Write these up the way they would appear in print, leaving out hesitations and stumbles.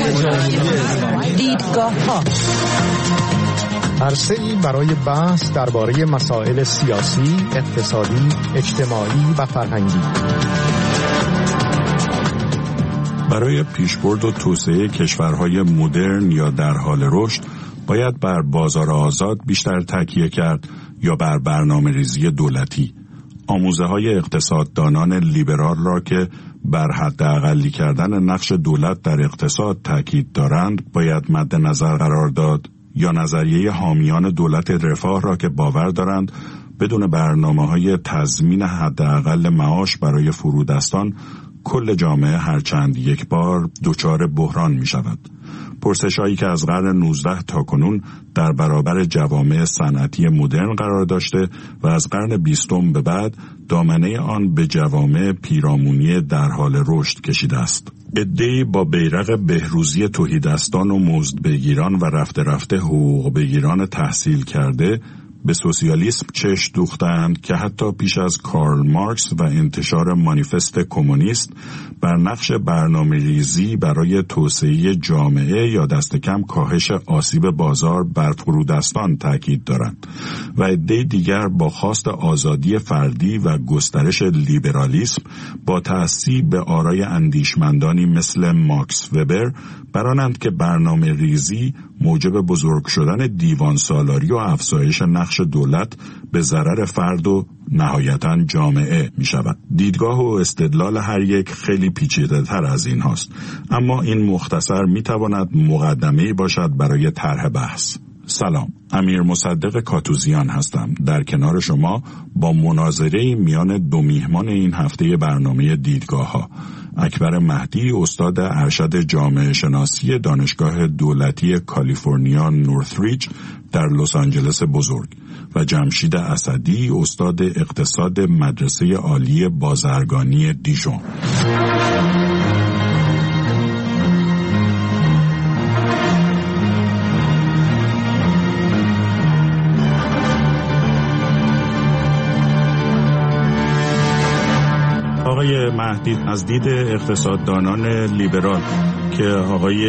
دیدگاه‌ها. عرصه‌ای برای بحث درباره مسائل سیاسی، اقتصادی، اجتماعی و فرهنگی. برای پیشبرد و توسعه کشورهای مدرن یا در حال رشد باید بر بازار آزاد بیشتر تکیه کرد یا بر برنامه‌ریزی دولتی. آموزه‌های اقتصاددانان لیبرال را که بر حداقلی کردن نقش دولت در اقتصاد تاکید دارند باید مد نظر قرار داد، یا نظریه حامیان دولت رفاه را که باور دارند بدون برنامه‌های تضمین حداقل معاش برای فرودستان کل جامعه هرچند یک بار دچار بحران می شود. پرسش‌هایی که از قرن 19 تا کنون در برابر جوامع صنعتی مدرن قرار داشته و از قرن 20 به بعد دامنه آن به جوامع پیرامونی در حال رشد کشیده است. عده‌ای با بیرق بهروزی تهیدستان و مزدبگیران و رفته رفته حقوق بگیران تحصیل کرده به سوسیالیسم چشم دوختند که حتی پیش از کارل مارکس و انتشار مانیفست کمونیست بر نقش برنامه‌ریزی برای توسعه جامعه یا دست کم کاهش آسیب بازار بر فرودستان تاکید دارند و عده دیگر با خواست آزادی فردی و گسترش لیبرالیسم با تأثیر به آرای اندیشمندانی مثل ماکس وبر برانند که برنامه‌ریزی موجب بزرگ شدن دیوان سالاری و افزایش نقش دولت به ضرر فرد و نهایتاً جامعه می شود. دیدگاه و استدلال هر یک خیلی پیچیده تر از این هاست، اما این مختصر می تواند مقدمه‌ای باشد برای طرح بحث. سلام، امیر مصدق کاتوزیان هستم، در کنار شما با مناظره میان دو میهمان این هفته برنامه دیدگاه ها، اکبر مهدی استاد ارشد جامعه شناسی دانشگاه دولتی کالیفرنیا نورثریج در لس آنجلس بزرگ و جمشید اسدی استاد اقتصاد مدرسه عالی بازرگانی دیژون. آقای مهدی، از دید اقتصاددانان لیبرال که آقای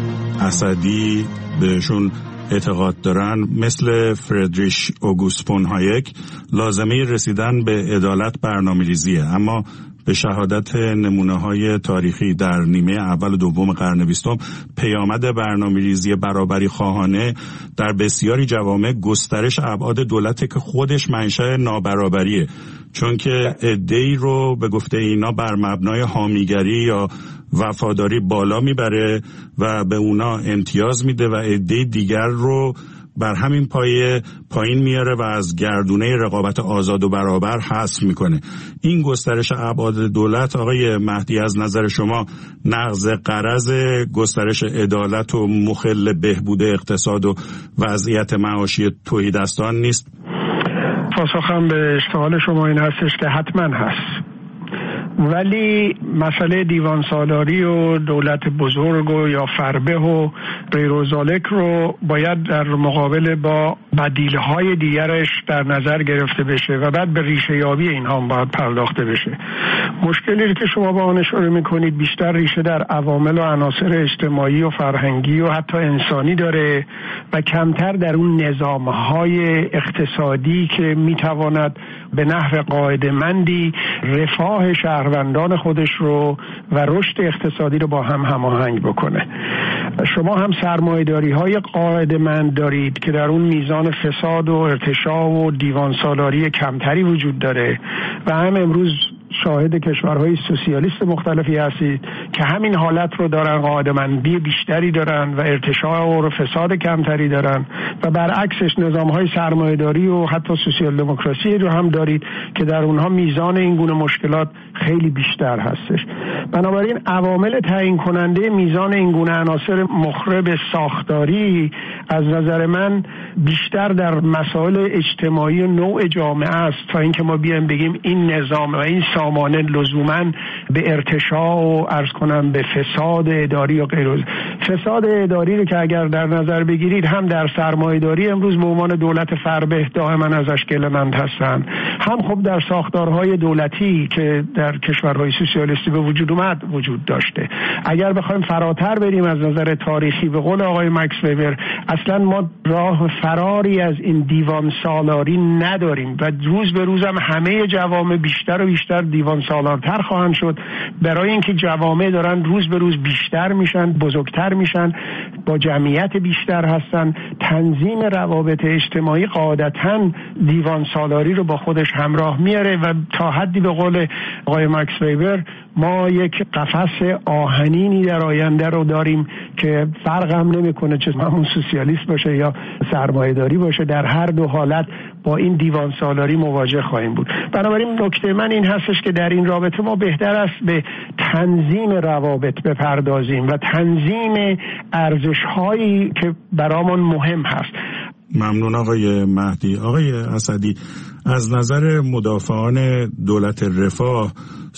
اسدی بهشون اعتقاد دارن، مثل فردریش اوگوست فون هایک، لازمه رسیدن به عدالت برنامه‌ریزیه، اما به شهادت نمونه‌های تاریخی در نیمه اول و دوم قرن 20 پیامد برنامه‌ریزی برابری خواهانه در بسیاری جوامع گسترش ابعاد دولت که خودش منشأ نابرابریه، چون که عده‌ای رو به گفته اینا بر مبنای حامیگری یا وفاداری بالا میبره و به اونا امتیاز میده و عده دیگر رو بر همین پایه پایین میاره و از گردونه رقابت آزاد و برابر حذف میکنه. این گسترش ابعاد دولت، آقای مهدی، از نظر شما نقض غرض گسترش عدالت و مخل بهبود اقتصاد و وضعیت معاشی تهیدستان نیست؟ پاسخم به اشتغال شما این هستش که حتما هست، ولی مسئله دیوان سالاری و دولت بزرگ و یا فربه و غیر و ذالک رو باید در مقابل با بدیل‌های دیگرش در نظر گرفته بشه و بعد به ریشه یابی اینها هم باید پرداخته بشه. مشکلی که شما با آن اشاره میکنید بیشتر ریشه در عوامل و عناصر اجتماعی و فرهنگی و حتی انسانی داره و کمتر در اون نظام‌های اقتصادی که میتواند به نحو قاعده‌مندی رفاه شهروندان خودش رو و رشد اقتصادی رو با هم هماهنگ بکنه. شما هم سرمایه‌داری‌های قاعده‌مند دارید که در اون میزان فساد و ارتشاء و دیوان سالاری کمتری وجود داره و هم امروز شاهد کشورهای سوسیالیست مختلفی هستید که همین حالت رو دارن، قاعده‌مندی بیشتری دارن و ارتشاء و فساد کمتری دارن، و برعکسش نظام‌های سرمایه‌داری و حتی سوسیال دموکراسی رو هم دارید که در اونها میزان این گونه مشکلات خیلی بیشتر هستش. بنابراین عوامل تعیین کننده میزان این گونه عناصر مخرب ساختاری از نظر من بیشتر در مسائل اجتماعی و نوع جامعه است تا اینکه ما بیایم بگیم این نظام و این نامانع لزوماً به ارتشاء و عرض کنم به فساد اداری و غیره. فساد اداری رو که اگر در نظر بگیرید هم در سرمایه‌داری امروز به عنوان دولت فربه دائما ازش گله‌مند هستن، هم خب در ساختارهای دولتی که در کشورهای سوسیالیستی به وجود اومد وجود داشته. اگر بخوایم فراتر بریم از نظر تاریخی، به قول آقای مکس وبر، اصلا ما راه فراری از این دیوان سالاری نداریم و روز به روز هم همه جوامع بیشتر و بیشتر دیوان سالارتر خواهند شد، برای اینکه جوامع دارن روز به روز بیشتر میشن، بزرگتر میشن، با جمعیت بیشتر هستن. تنظیم روابط اجتماعی قاعدتاً دیوان سالاری رو با خودش همراه میاره و تا حدی به قول آقای مکس وبر ما یک قفس آهنینی در آینده رو داریم که فرق هم نمیکنه چه همون سوسیالیست باشه یا سرمایه‌داری باشه، در هر دو حالت با این دیوان سالاری مواجه خواهیم بود. بنابراین نکته من این هستش که در این رابطه ما بهتر است به تنظیم روابط بپردازیم و تنظیم ارزش‌هایی که برامون مهم هست. ممنون آقای مهدی. آقای اسدی، از نظر مدافعان دولت رفاه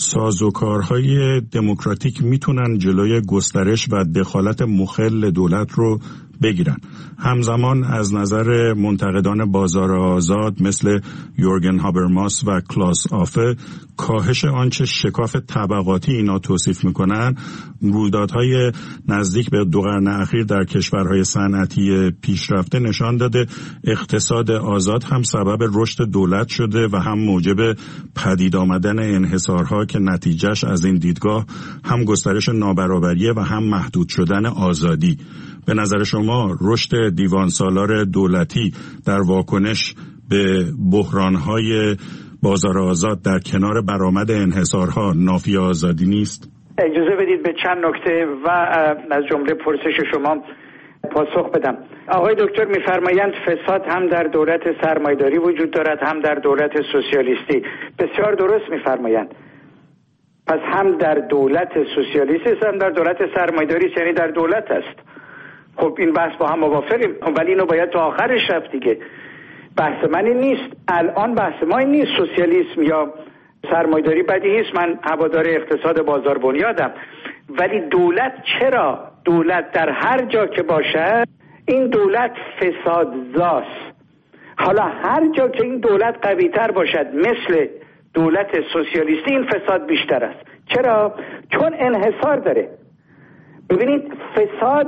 سازوکارهای دموکراتیک میتونن جلوی گسترش و دخالت مخل دولت رو بگیرن. همزمان از نظر منتقدان بازار آزاد مثل یورگن هابرماس و کلاس آفه کاهش آنچه شکاف طبقاتی اینا توصیف میکنن رویدادهای نزدیک به 2 قرن اخیر در کشورهای صنعتی پیشرفته نشان داده اقتصاد آزاد هم سبب رشد دولت شده و هم موجب پدید آمدن انحصارها که نتیجهش از این دیدگاه هم گسترش نابرابریه و هم محدود شدن آزادی. به نظر شما رشد دیوان سالار دولتی در واکنش به بحران‌های بازار آزاد در کنار برآمد انحصارها نافی آزادی نیست؟ اجازه بدید به چند نکته و از جمله پرسش شما پاسخ بدم. آقای دکتر می‌فرمایند فساد هم در دولت سرمایه‌داری وجود دارد هم در دولت سوسیالیستی. بسیار درست می‌فرمایند. پس هم در دولت سوسیالیستی است هم در دولت سرمایه‌داری، یعنی در دولت است. خب این بحث با هم موافقیم، ولی اینو باید تا آخرش رفت دیگه. بحث من این نیست، الان بحث ما این نیست سوسیالیسم یا سرمایه‌داری بدی نیست، من هوادار اقتصاد بازار بنیادم، ولی دولت چرا؟ دولت در هر جا که باشه این دولت فسادزاست. حالا هر جا که این دولت قوی تر باشد مثل دولت سوسیالیستی این فساد بیشتر است. چرا؟ چون انحصار داره. ببینید فساد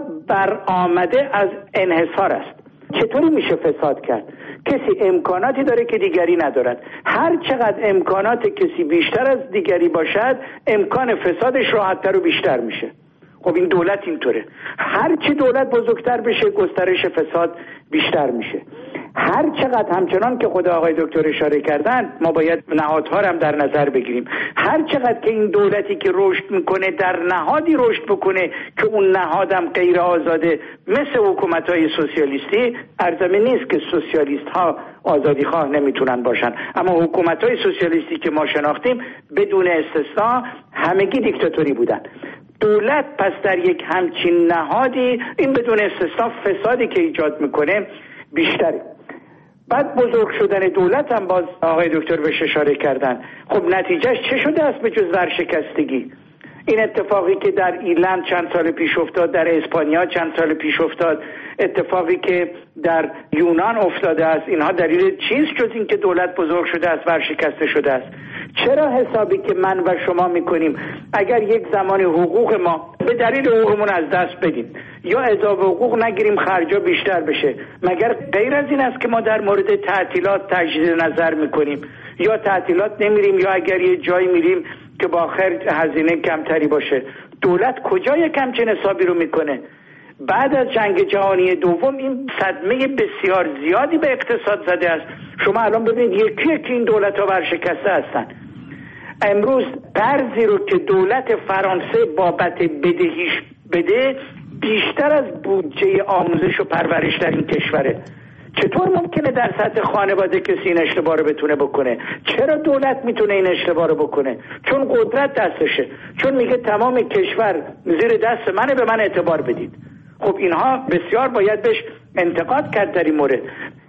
برآمده از انحصار است. چطوری میشه فساد کرد؟ کسی امکاناتی داره که دیگری ندارد. هر چقدر امکانات کسی بیشتر از دیگری باشد امکان فسادش راحت‌تر و بیشتر میشه. خب این دولت اینطوره، هر چی دولت بزرگتر بشه گسترش فساد بیشتر میشه. هر چقدر همچنان که خود آقای دکتر اشاره کردن ما باید نهادها هم در نظر بگیریم. هر چقدر که این دولتی که رشد میکنه در نهادی رشد بکنه که اون نهادم غیر آزاده مثل حکومت‌های سوسیالیستی، ارزمه نیست که سوسیالیست ها آزادی خواه نمیتونن باشن، اما حکومت‌های سوسیالیستی که ما شناختیم بدون استثنا همگی دیکتاتوری بودن. دولت پس در یک همچین نهادی این بدون استثنا فسادی که ایجاد میکنه بیشتره. بعد بزرگ شدن دولت هم باز آقای دکتر بهش اشاره کردن. خب نتیجهش چه شده است به جز ورشکستگی؟ این اتفاقی که در ایرلند چند سال پیش افتاد، در اسپانیا چند سال پیش افتاد، اتفاقی که در یونان افتاده است، اینها دلیل چیست جز این که دولت بزرگ شده است، ورشکسته شده است؟ چرا حسابی که من و شما میکنیم اگر یک زمان حقوق ما به دلیل حقوقمون از دست بدیم یا اضافه حقوق نگیریم خرجا بیشتر بشه، مگر غیر از این است که ما در مورد تعطیلات تجدید نظر میکنیم یا تعطیلات نمیریم یا اگر یه جایی میریم که با آخر هزینه کمتری باشه؟ دولت کجا یک همچین حسابی رو میکنه؟ بعد از جنگ جهانی دوم این صدمه بسیار زیادی به اقتصاد زده است. شما الان ببینید یکی یکی این دولت‌ها ورشکسته هستن. امروز قرضی رو که دولت فرانسه بابت بدهیش بده بیشتر از بودجه آموزش و پرورش در این کشوره. چطور ممکنه در سطح خانواده کسی این اشتباه رو بتونه بکنه؟ چرا دولت میتونه این اشتباه رو بکنه؟ چون قدرت دستشه، چون میگه تمام کشور زیر دست منه، به من اعتبار بدید. خب اینها بسیار باید بهش انتقاد کرد در این مورد.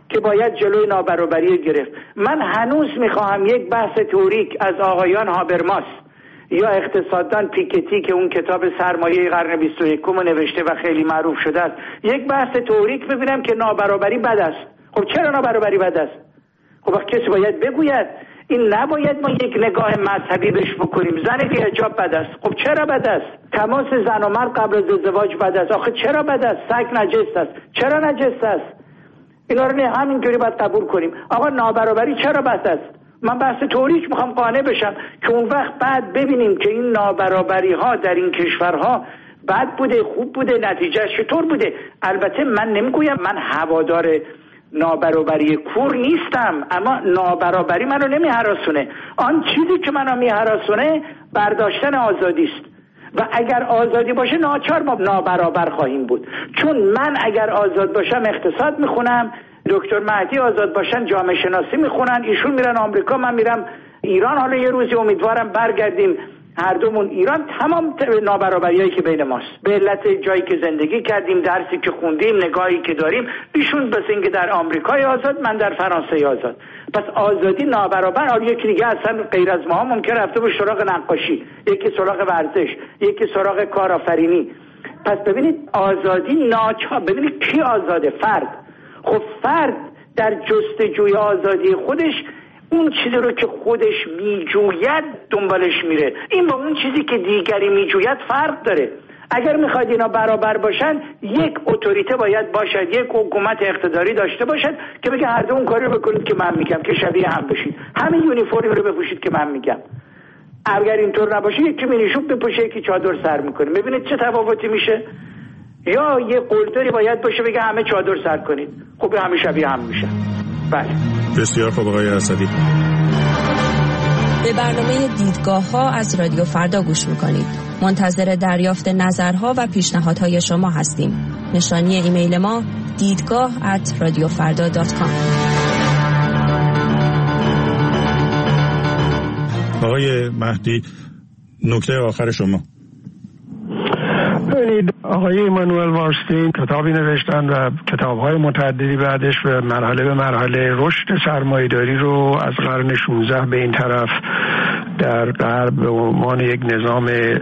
که باید جلوی نابرابری گرفت. من هنوز میخواهم یک بحث تئوریک از آقایان هابرماس یا اقتصاددان پیکتی که اون کتاب سرمایه قرن 21 نوشته و خیلی معروف شده است، یک بحث تئوریک ببینم که نابرابری بد است. خب چرا نابرابری بد است؟ خب وقت کسی باید بگوید. این نباید ما یک نگاه مذهبی بهش بکنیم. زن بی حجاب بد است. خب چرا بد است؟ تماس زن و مرد قبل از ازدواج بد است. آخه چرا بد است؟ سگ نجس است. چرا نجس است؟ اینا رو همینطوری باید قبول کنیم. آقا نابرابری چرا بد است؟ من بحث تئوریک میخوام قانع بشم که اون وقت بعد ببینیم که این نابرابری ها در این کشورها بد بوده، خوب بوده، نتیجهش چطور بوده. البته من نمیگویم، من هوادار نابرابری کور نیستم، اما نابرابری منو نمیهراسونه. آن چیزی که منو میهراسونه برداشتن آزادی است و اگر آزادی باشه ناچار ما نابرابر خواهیم بود. چون من اگر آزاد باشم اقتصاد میخونم، دکتر مهدی آزاد باشن جامعه شناسی میخونن، ایشون میرن آمریکا، من میرم ایران. حالا یه روزی امیدوارم برگردیم هر دومون ایران. تمام نابرابریایی که بین ماست به علت جایی که زندگی کردیم، درسی که خوندیم، نگاهی که داریم. ایشون بس اینکه در آمریکای آزاد، من در فرانسه آزاد. پس آزادی نابرابر. حالا یکی دیگه اصلا غیر از ما ممکن رفته به سراغ نقاشی، یکی سراغ ورزش، یکی سراغ کارآفرینی. پس ببینید آزادی ناچار. ببینید کی آزاده؟ فرد. خب فرد در جستجوی آزادی خودش اون چیزی رو که خودش میجوید دنبالش میره. این با اون چیزی که دیگری میجوید فرق داره. اگر میخواید اینا برابر باشن، یک اتوریته باید باشد، یک حکومت اقتداری داشته باشد که بگه هر دو اون کاری رو بکنید که من میگم، که شبیه هم بشید، همین یونیفرم رو بپوشید که من میگم. اگر اینطور نباشه، یکی مینیشوب بپوشه، یکی چادر سر میکنه. ببینید چه تفاوتی میشه. یا یه قلدری باید باشه بگه همه چادر سر کنید. خب همه شبیه هم میشن. بله. بسیار خوب آقای اسدی. به برنامه دیدگاه ها از رادیو فردا گوش میکنید. منتظر دریافت نظرها و پیشنهادهای شما هستیم. نشانی ایمیل ما دیدگاه@radiofarda.com. آقای مهدی، نکته آخر شما. ببینید آقای ایمانوئل وارستین کتابی نوشتن و کتاب‌های متعددی بعدش به مرحله رشد سرمایه‌داری رو از قرن 16 به این طرف در غرب به عنوان یک نظام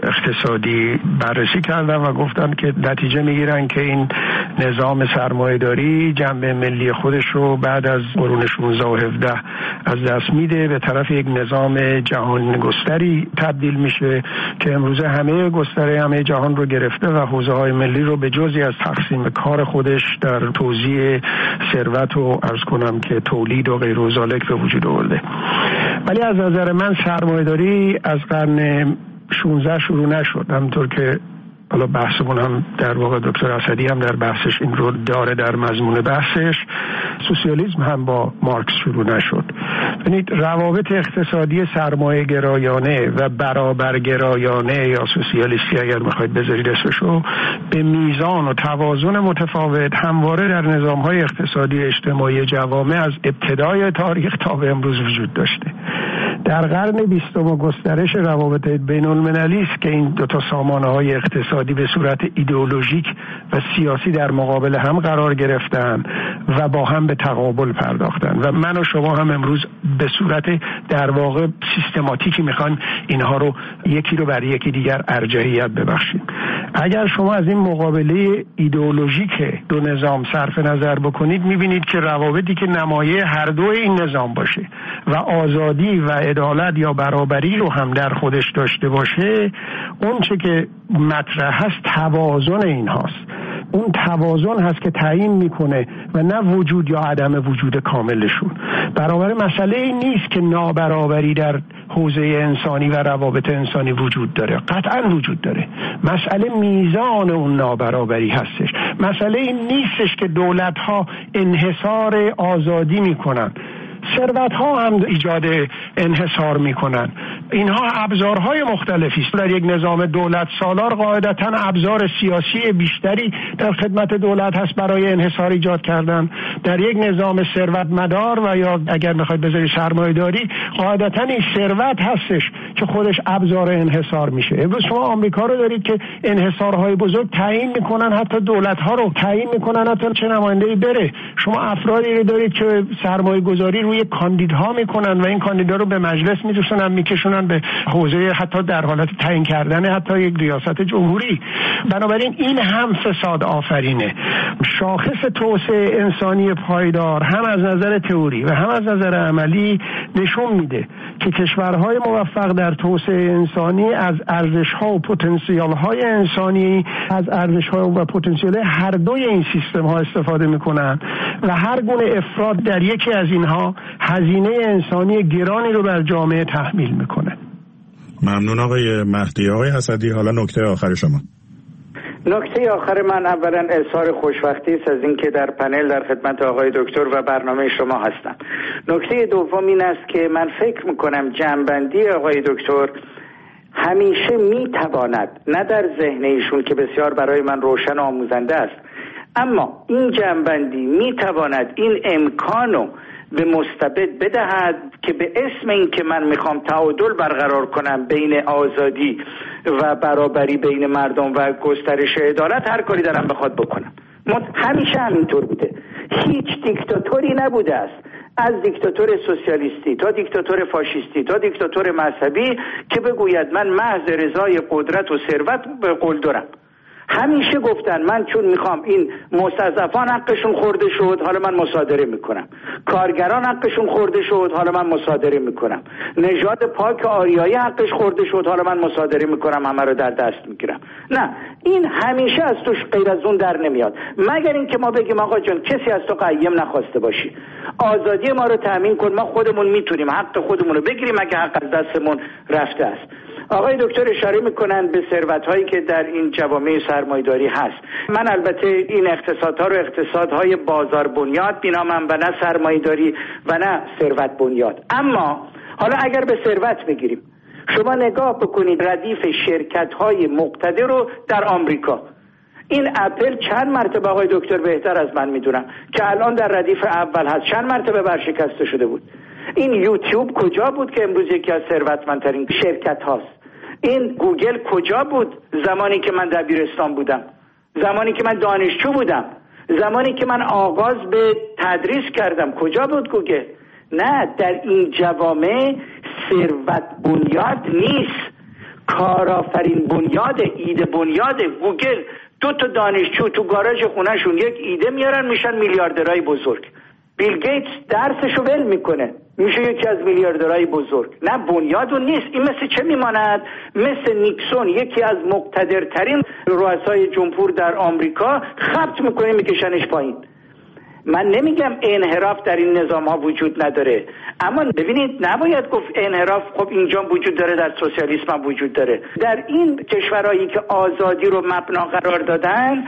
اقتصادی بررسی کردن و گفتن که نتیجه میگیرن که این نظام سرمایه‌داری جنبه ملی خودش رو بعد از قرون 16 و 17 از دست میده، به طرف یک نظام جهان گستری تبدیل میشه که امروزه همه گستره همه جهان رو گرفته و حوزه‌های ملی رو به جزئی از تقسیم کار خودش در توزیع ثروت و عرض کنم که تولید و غیر ذالک به وجود آورده. ولی از نظر من سرمایه‌داری از قرن 16 شروع نشد، همونطور که حالا بحثمون هم در واقع دکتر اسدی هم در بحثش این رو داره در مضمون بحثش. سوسیالیسم هم با مارکس شروع نشد. ببینید روابط اقتصادی سرمایه گرایانه و برابر گرایانه یا سوسیالیستی اگر میخواید بذارید اسمشو، به میزان و توازن متفاوت همواره در نظام‌های اقتصادی اجتماعی جوامع از ابتدای تاریخ تا به امروز وجود داشته. در قرن 20 گسترش روابط بین‌المللی است که این دو تا سامانه‌های اقتصادی به صورت ایدئولوژیک و سیاسی در مقابل هم قرار گرفتن و با هم به تقابل پرداختن و من و شما هم امروز به صورت در واقع سیستماتیکی میخوان اینها رو یکی رو بر یکی دیگر ارجحیت ببخشید. اگر شما از این مقابله ایدئولوژیک دو نظام صرف نظر بکنید، میبینید که روابطی که نمایه هر دو این نظام باشه و آزادی و عدالت یا برابری رو هم در خودش داشته باشه، اون چه که مطرح هست توازن این هاست. اون توازن هست که تعیین میکنه و نه وجود یا عدم وجود کاملشون. برابر مسئله این نیست که نابرابری در حوزه انسانی و روابط انسانی وجود داره، قطعا وجود داره. مسئله میزان اون نابرابری هستش. مسئله این نیستش که دولت ها انحصار آزادی میکنن، ثروت ها هم ایجاد انحصار میکنن. اینها ابزارهای مختلفی است. در یک نظام دولت سالار قاعدتاً ابزار سیاسی بیشتری در خدمت دولت هست برای انحصار ایجاد کردن. در یک نظام ثروت مدار و یا اگر میخواید بذاری سرمایه‌داری، قاعدتاً این ثروت هستش که خودش ابزار انحصار میشه. امروز شما آمریکا رو دارید که انحصارهای بزرگ تعیین میکنن، حتی دولت‌ها رو تعیین میکنن حتی چه نماینده‌ای بره. شما افرادی رو دارید که سرمایه گذاری روی کاندیدها میکنن و این کاندیدا رو به مجلس میرسونن، میکشونن به حوزه حتی در حالت تعیین کردن حتی یک ریاست جمهوری. بنابراین این هم فساد آفرینه. شاخص توسعه انسانی پایدار هم از نظر تئوری و هم از نظر عملی نشون میده که کشورهای موفق در توسعه انسانی از ارزش‌ها و پتانسیل‌های انسانی، از ارزش‌ها و پتانسیل هر دوی این سیستم‌ها استفاده میکنن و هر گونه افراط در یکی از اینها هزینه انسانی گرانی رو بر جامعه تحمیل میکنه. ممنون آقای مهدی. آقای اسدی، حالا نکته آخر شما. نکته آخر من اولا اظهار خوشبختی است از اینکه در پنل در خدمت آقای دکتر و برنامه شما هستم. نکته دوم این است که من فکر میکنم جمع‌بندی آقای دکتر همیشه میتواند، نه در ذهن ایشون که بسیار برای من روشن و آموزنده است، اما این جمع‌بندی میتواند این امکانو به مستبد بدهد که به اسم این که من میخوام تعادل برقرار کنم بین آزادی و برابری بین مردم و گسترش عدالت هر کاری دارم بخواد بکنم. همیشه همینطور بوده. هیچ دیکتاتوری نبوده است، از دیکتاتور سوسیالیستی تا دیکتاتور فاشیستی تا دیکتاتور مذهبی که بگوید من محض رضای قدرت و ثروت به قول دارم. همیشه گفتن من چون میخوام این مستضعفان حقشون خورده شد حالا من مصادره میکنم، کارگران حقشون خورده شد حالا من مصادره میکنم، نژاد پاک آریایی حقش خورده شد حالا من مصادره میکنم، همه رو در دست میگیرم. نه، این همیشه از توش غیر از اون در نمیاد، مگر اینکه ما بگیم آقا جان کسی از تو قیم نخواسته باشی، آزادی ما رو تامین کن، ما خودمون میتونیم حق خودمون رو بگیریم اگه حق از دستمون رفته است. آقای دکتر اشاره میکنن به ثروت‌هایی که در این جوامع سرمایه‌داری هست. من البته این اقتصادها رو اقتصادهای بازار بنیاد بینامم و نه سرمایه‌داری و نه ثروت بنیاد. اما حالا اگر به ثروت بگیریم، شما نگاه بکنید ردیف شرکت‌های مقتدر رو در آمریکا. این اپل چند مرتبه آقای دکتر بهتر از من میدونم که الان در ردیف اول هست، چند مرتبه ورشکسته شده بود. این یوتیوب کجا بود که امروز یکی از ثروتمندترین شرکت هاست؟ این گوگل کجا بود زمانی که من دبیرستان بودم، زمانی که من دانشجو بودم، زمانی که من آغاز به تدریس کردم؟ کجا بود گوگل؟ نه، در این جوامع ثروت بنیاد نیست، کارآفرین بنیاد، ایده بنیاد. گوگل 2 دانشجو تو گاراژ خونهشون یک ایده میارن میشن میلیاردرهای بزرگ. بیل گیتس درسشو ول میکنه میشه یکی از میلیاردرهای بزرگ. نه، بنیادون نیست. این مثل چه میماند؟ مثل نیکسون، یکی از مقتدرترین رؤسای جمهور در آمریکا، خبط میکنه میکشنش پایین. من نمیگم انحراف در این نظام ها وجود نداره، اما ببینید نباید گفت انحراف خب اینجا وجود داره، در سوسیالیسم هم وجود داره. در این کشورهایی که آزادی رو مبنا قرار دادن،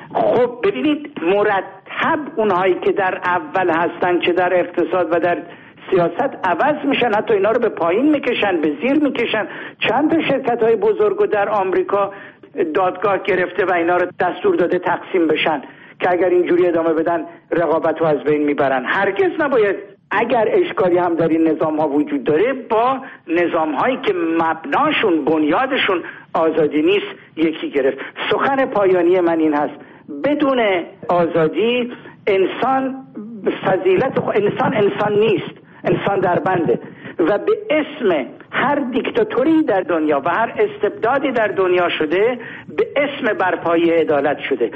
خب ببینید مرتب اونهایی که در اول هستن چه در اقتصاد و در سیاست عوض میشن، حتی اینا رو به پایین میکشن، به زیر میکشن. چند تا شرکت های بزرگو در آمریکا دادگاه گرفته و اینا رو دستور داده تقسیم بشن که اگر اینجوری ادامه بدن رقابت رو از بین میبرن. هرگز نباید، اگر اشکالی هم در این نظام ها وجود داره، با نظام هایی که مبناشون بنیادشون آزادی نیست یکی گرفت. سخن پایانی من این هست: بدون آزادی انسان فضیلت انسان نیست، انسان در بنده و به اسم هر دیکتاتوری در دنیا و هر استبدادی در دنیا شده به اسم برپایی عدالت شده.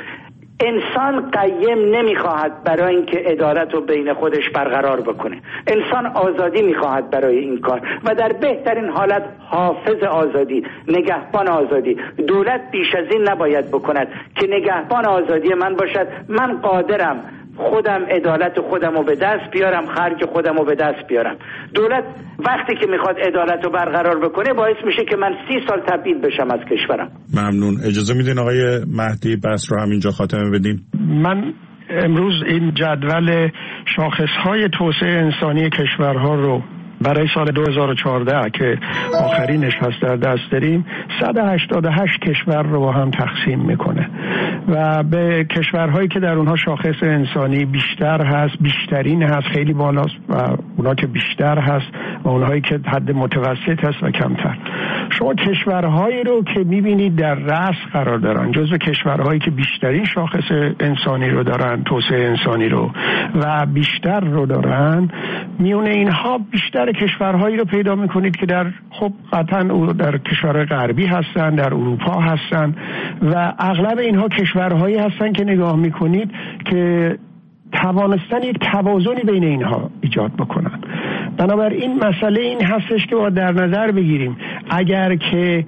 انسان قیم نمیخواهد برای اینکه عدالت رو بین خودش برقرار بکنه، انسان آزادی میخواهد برای این کار و در بهترین حالت حافظ آزادی، نگهبان آزادی. دولت بیش از این نباید بکند که نگهبان آزادی من باشد. من قادرم خودم عدالت خودم رو به دست بیارم، خرج خودم رو به دست بیارم. دولت وقتی که میخواد عدالت رو برقرار بکنه باعث میشه که من 30 سال تبعید بشم از کشورم. ممنون. اجازه میدین آقای مهدی بس رو همینجا خاتمه بدیم؟ من امروز این جدول شاخصهای توسعه انسانی کشورها رو برای سال 2014 که آخرینش هست در دست داریم 188 کشور رو با هم تقسیم میکنه و به کشورهایی که در اونها شاخص انسانی بیشتر هست، بیشترین هست، خیلی بالاست، و اونا که بیشتر هست و اونهایی که حد متوسط هست و کمتر. شما کشورهایی رو که میبینید در رأس قرار دارن، جزو کشورهایی که بیشترین شاخص انسانی رو دارن، توسعه انسانی رو و بیشتر رو دارن، میونه اینها بیشتر کشورهایی رو پیدا میکنید که در خب قطعا در کشورهای غربی هستن، در اروپا هستن و اغلب اینها کشورهایی هستن که نگاه میکنید که توانستن یک توازنی بین اینها ایجاد بکنن. بنابراین مسئله این هستش که باید در نظر بگیریم اگر که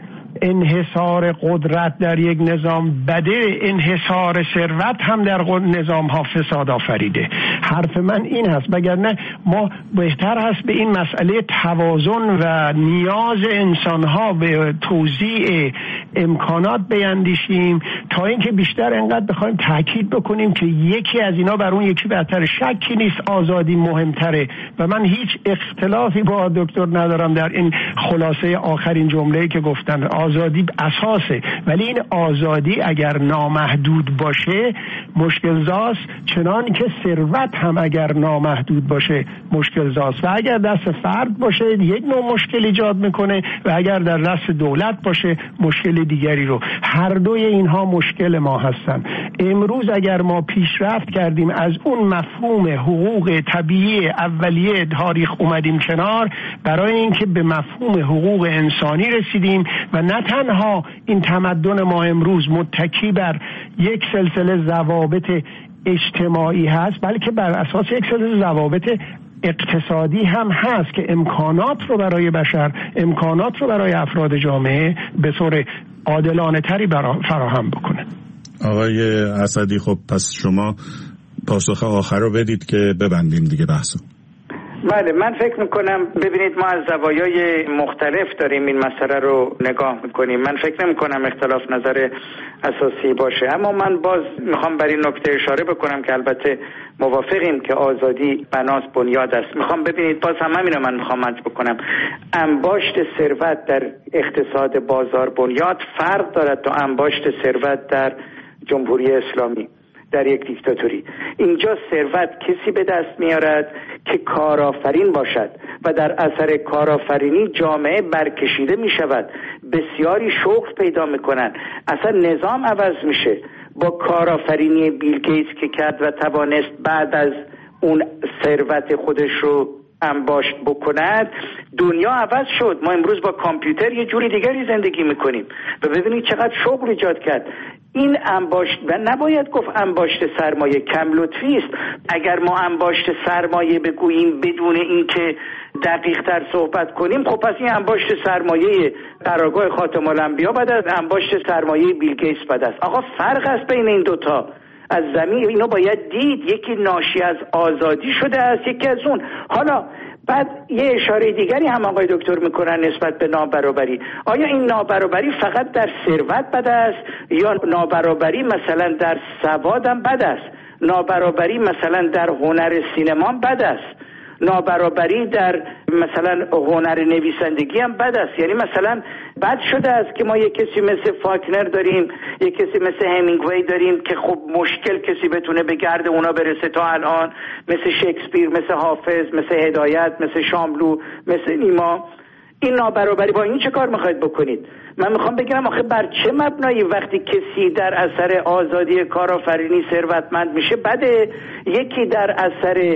انحصار قدرت در یک نظام بده، انحصار ثروت هم در نظام ها فساد آفریده. حرف من این هست، وگرنه ما بهتر هست به این مسئله توازن و نیاز انسان ها به توزیع امکانات بیندیشیم تا اینکه بیشتر انقدر بخوایم تاکید بکنیم که یکی از اینا بر اون یکی بهتره. شکی نیست آزادی مهمتره و من هیچ اختلافی با دکتر ندارم در این خلاصه آخرین جمله‌ای که گفتن. آزادی اساسه، ولی این آزادی اگر نامحدود باشه مشکل زاست، چنان که ثروت هم اگر نامحدود باشه مشکل زاست و اگر دست فرد باشه یک نوع مشکل ایجاد میکنه و اگر در دست دولت باشه مشکل دیگری رو. هر دوی اینها مشکل ما هستن. امروز اگر ما پیشرفت کردیم از اون مفهوم حقوق طبیعی اولیه تاریخ اومدیم کنار برای اینکه به مفهوم حقوق انسانی رسیدیم و نه تنها این تمدن ما امروز متکی بر یک سلسله ضوابط اجتماعی هست بلکه بر اساس یک سلسله ضوابط اقتصادی هم هست که امکانات رو برای بشر، امکانات رو برای افراد جامعه به صورت عادلانه تری فراهم بکنه. آقای اسدی، خب پس شما پاسخ آخر رو بدید که ببندیم دیگه بحثو. بله، من فکر میکنم ببینید ما از زوایای مختلف داریم این مسئله رو نگاه میکنیم. من فکر نمیکنم اختلاف نظر اساسی باشه، اما من باز میخوام بر این نکته اشاره بکنم که البته موافقیم که آزادی بناس بنیاد است. میخوام ببینید باز هم همین رو من میخوام عرض بکنم، انباشت ثروت در اقتصاد بازار بنیاد فرق دارد تا انباشت ثروت در جمهوری اسلامی، در یک دیکتاتوری. اینجا ثروت کسی به دست میارد که کارآفرین باشد و در اثر کارآفرینی جامعه برکشیده میشود، بسیاری شغل پیدا میکنن، اصلا نظام عوض میشه. با کارآفرینی بیل گیتس که کرد و توانست بعد از اون ثروت خودش رو انباشت بکند، دنیا عوض شد. ما امروز با کامپیوتر یه جوری دیگری زندگی میکنیم و ببینید چقدر شغل ایجاد کرد. این انباشت و نباید گفت انباشت سرمایه، کم لطفی است. اگر ما انباشت سرمایه بگوییم بدون اینکه دقیق تر صحبت کنیم، خب پس این انباشت سرمایه قرارگاه خاتم الانبیا بعد از انباشت سرمایه بیل گیتس بعد است. آقا فرق است بین این دوتا. از زمین اینو باید دید، یکی ناشی از آزادی شده است، یکی از اون. حالا بعد یه اشاره دیگری هم آقای دکتر میکنن نسبت به نابرابری. آیا این نابرابری فقط در ثروت بد است یا نابرابری مثلا در سواد هم بد است؟ نابرابری مثلا در هنر سینما بد است؟ نابرابری در مثلا هنر نویسندگی هم بد است؟ یعنی مثلا بد شده است که ما یک کسی مثل فاکنر داریم، یک کسی مثل همینگوی داریم که خب مشکل کسی بتونه به گرد اونا برسه تا الان، مثل شکسپیر، مثل حافظ، مثل هدایت، مثل شاملو، مثل نیما. این نابرابری، با این چه کار میخواید بکنید؟ من میخوام بگم آخه بر چه مبنایی وقتی کسی در اثر آزادی کارآفرینی ثروتمند میشه بده، یکی در اثر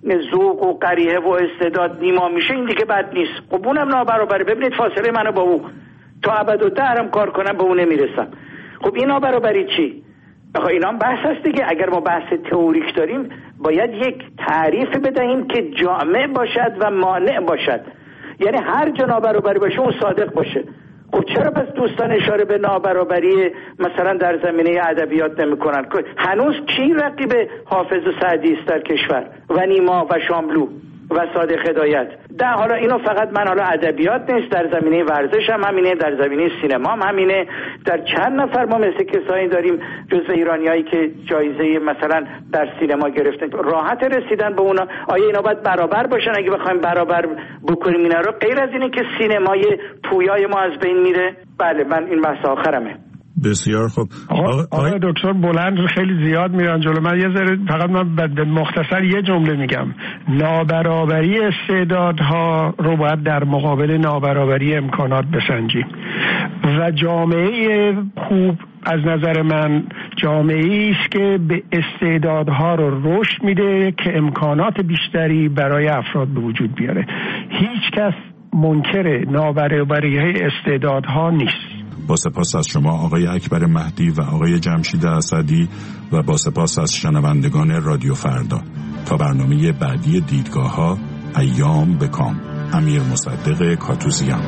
ذوق و قریحه و استعداد نیما میشه این دیگه بد نیست؟ خب اونم نابرابری. ببینید فاصله منو با او تا ابدالدهرم کار کنم به اون نمیرسم. خب این نابرابری چی؟ آخه اینا هم بحث هست دیگه. اگر ما بحث تئوریک داریم باید یک تعریف بدهیم که جامع باشد و مانع باشد. یعنی هر جا نابرابری باشه اون صادق باشه. خب چرا پس دوستان اشاره به نابرابری مثلا در زمینه ادبیات نمی‌کنن؟ هنوز کی رقیب حافظ و سعدی است در کشور و نیما و شاملو و صادق هدایت؟ در حالا اینو فقط من حالا ادبیات نیست، در زمینه ورزش هم همینه، در زمینه سینما هم همینه. در چند نفر ما مثل کسایی داریم جزو ایرانیایی که جایزه مثلا در سینما گرفتن، راحت رسیدن به اونا. آیا اینا باید برابر باشن؟ اگه بخوایم برابر بکنیم اینا رو، غیر از اینه که سینمای پویای ما از بین میره. بله، من این بحث آخرمه. بسیار خوب. آقای دکتر بلند خیلی زیاد میرن جلو من. یه ذره فقط من به مختصر یه جمله میگم. نابرابری استعدادها رو باید در مقابل نابرابری امکانات بسنجیم و جامعه خوب از نظر من جامعه‌ای است که به استعدادها رو رشد میده که امکانات بیشتری برای افراد به وجود بیاره. هیچ کس منکر نابرابری استعدادها نیست. با سپاس از شما آقای اکبر مهدی و آقای جمشید اسدی و با سپاس از شنوندگان رادیو فردا. تا برنامه بعدی دیدگاه‌ها، ایام به کام. امیر مصدق کاتوزیان.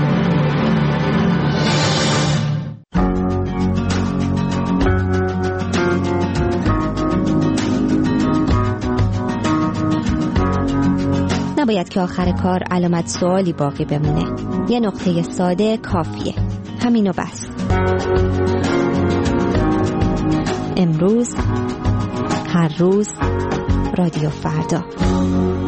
نباید که آخر کار علامت سوالی باقی بمونه. یه نقطه ساده کافیه. همینو بس. امروز، هر روز، رادیو فردا.